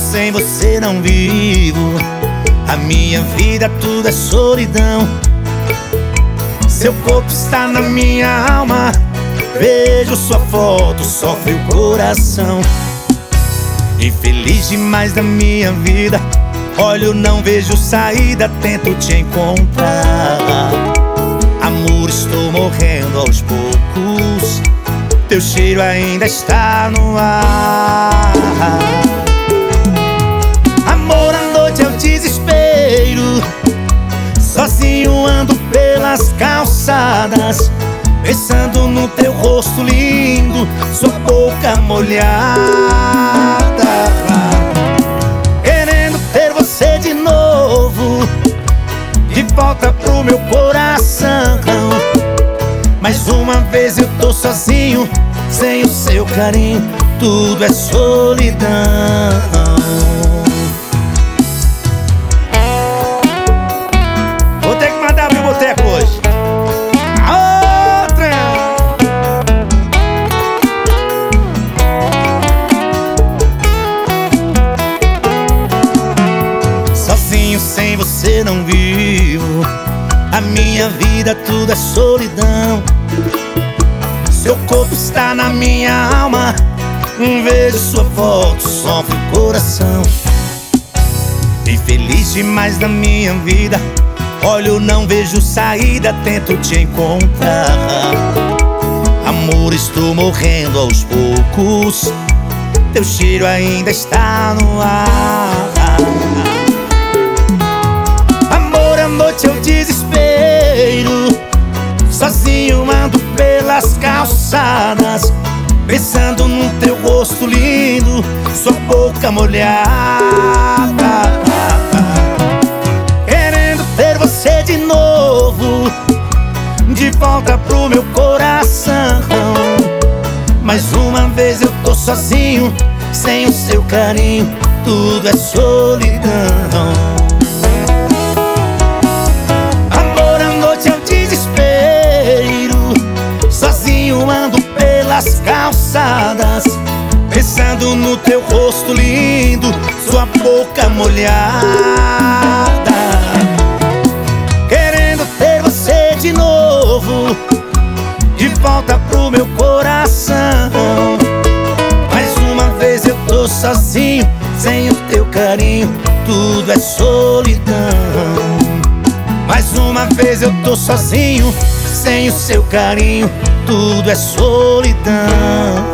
sem você não vivo. A minha vida tudo é solidão. Seu corpo está na minha alma. Vejo sua foto, sofre o coração. Infeliz demais da minha vida. Olho, não vejo saída, tento te encontrar. Amor, estou morrendo aos poucos. Teu cheiro ainda está no ar. Amor, à noite é o desespero. Sozinho ando pelas calçadas, pensando no teu rosto lindo, sua boca molhada. Querendo ter você de novo, de volta pro meu coração. Mais uma vez eu tô sozinho, sem o seu carinho, tudo é solidão. Vou ter que mandar pro boteco hoje. Outra! Sozinho, sem você não vivo. A minha vida tudo é solidão. Seu corpo está na minha alma. Vejo sua foto, sofre o coração. Infeliz demais da minha vida. Olho, não vejo saída, tento te encontrar. Amor, estou morrendo aos poucos. Teu cheiro ainda está no ar. Amor, à noite é o desespero. Sozinho ando pelas calçadas, pensando no teu rosto lindo, sua boca molhada. Querendo ter você de novo, de volta pro meu coração. Mais uma vez eu tô sozinho, sem o seu carinho, tudo é solidão. Amor, à noite é o desespero. Sozinho ando pelas calçadas, pensando no teu rosto lindo, sua boca molhada. Querendo ter você de novo, de volta pro meu coração. Mais uma vez eu tô sozinho, sem o teu carinho, tudo é solidão. Mais uma vez eu tô sozinho, sem o seu carinho, tudo é solidão.